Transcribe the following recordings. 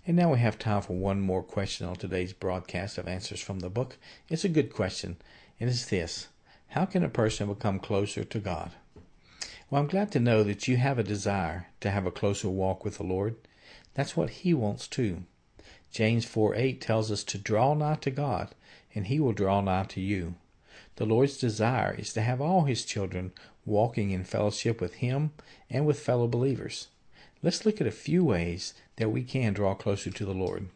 And now we have time for one more question on today's broadcast of Answers from the Book. It's a good question, and it's this: how can a person become closer to God? Well, I'm glad to know that you have a desire to have a closer walk with the Lord. That's what He wants too. James 4:8 tells us to draw nigh to God, and He will draw nigh to you. The Lord's desire is to have all His children walking in fellowship with Him and with fellow believers. Let's look at a few ways that we can draw closer to the Lord.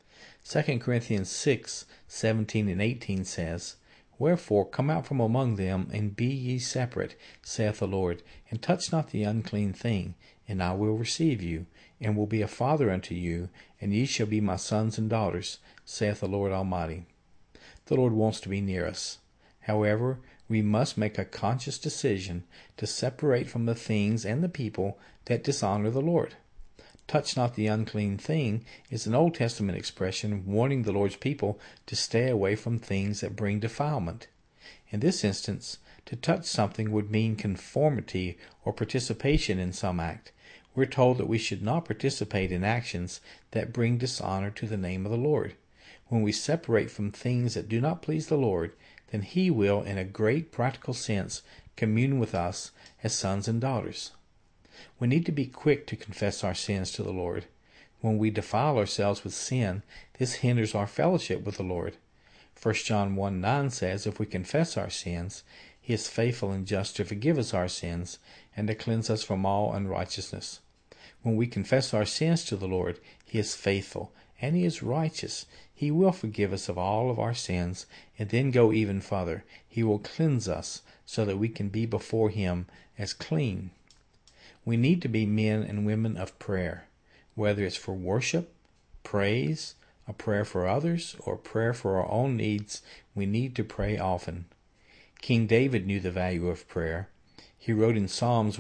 2 Corinthians 6:17 and 18 says, "Wherefore come out from among them, and be ye separate, saith the Lord, and touch not the unclean thing, and I will receive you, and will be a father unto you, and ye shall be my sons and daughters, saith the Lord Almighty." The Lord wants to be near us. However, we must make a conscious decision to separate from the things and the people that dishonor the Lord. Touch not the unclean thing is an Old Testament expression warning the Lord's people to stay away from things that bring defilement. In this instance, to touch something would mean conformity or participation in some act. We're told that we should not participate in actions that bring dishonor to the name of the Lord. When we separate from things that do not please the Lord, then He will, in a great practical sense, commune with us as sons and daughters. We need to be quick to confess our sins to the Lord. When we defile ourselves with sin, this hinders our fellowship with the Lord. 1 John 1:9 says, if we confess our sins, He is faithful and just to forgive us our sins and to cleanse us from all unrighteousness. When we confess our sins to the Lord, He is faithful and He is righteous. He will forgive us of all of our sins, and then go even further. He will cleanse us so that we can be before Him as clean. We need to be men and women of prayer, whether it's for worship, praise, a prayer for others, or prayer for our own needs. We need to pray often. King David knew the value of prayer. He wrote in Psalms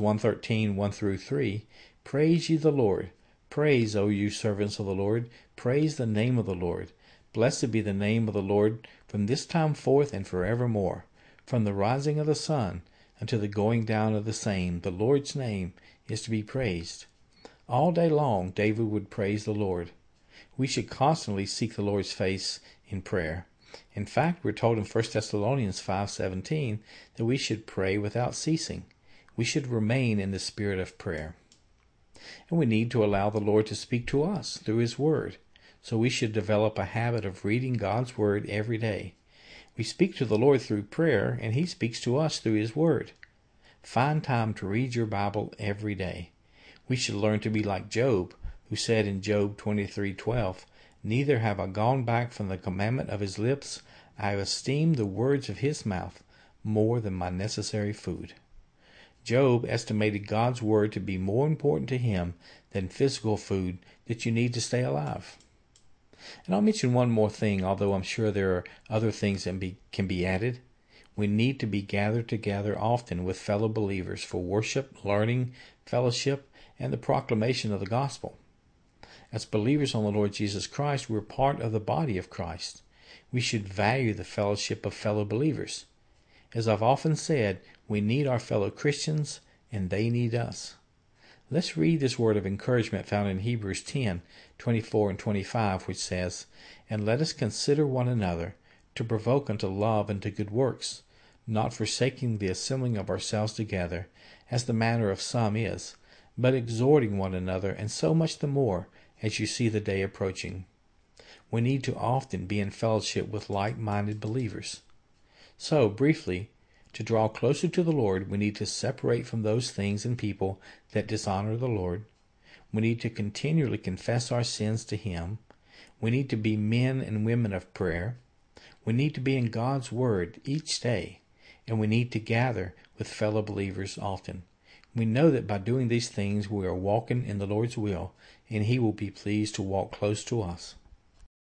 113:1-3, "Praise ye the Lord. Praise, O you servants of the Lord. Praise the name of the Lord. Blessed be the name of the Lord from this time forth and forevermore. From the rising of the sun unto the going down of the same, the Lord's name is to be praised." All day long, David would praise the Lord. We should constantly seek the Lord's face in prayer. In fact, we're told in 1 Thessalonians 5:17 that we should pray without ceasing. We should remain in the spirit of prayer. And we need to allow the Lord to speak to us through His Word. So we should develop a habit of reading God's Word every day. We speak to the Lord through prayer, and He speaks to us through His Word. Find time to read your Bible every day. We should learn to be like Job, who said in Job 23:12, "Neither have I gone back from the commandment of His lips. I have esteemed the words of His mouth more than my necessary food." Job estimated God's Word to be more important to him than physical food that you need to stay alive. And I'll mention one more thing, although I'm sure there are other things that can be added. We need to be gathered together often with fellow believers for worship, learning, fellowship, and the proclamation of the gospel. As believers on the Lord Jesus Christ, we're part of the body of Christ. We should value the fellowship of fellow believers. As I've often said, we need our fellow Christians, and they need us. Let's read this word of encouragement found in Hebrews 10:24 and 25, which says, "And let us consider one another to provoke unto love and to good works, not forsaking the assembling of ourselves together, as the manner of some is, but exhorting one another, and so much the more as you see the day approaching." We need to often be in fellowship with like-minded believers. So, briefly, to draw closer to the Lord, we need to separate from those things and people that dishonor the Lord. We need to continually confess our sins to Him. We need to be men and women of prayer. We need to be in God's Word each day. And we need to gather with fellow believers often. We know that by doing these things we are walking in the Lord's will, and He will be pleased to walk close to us.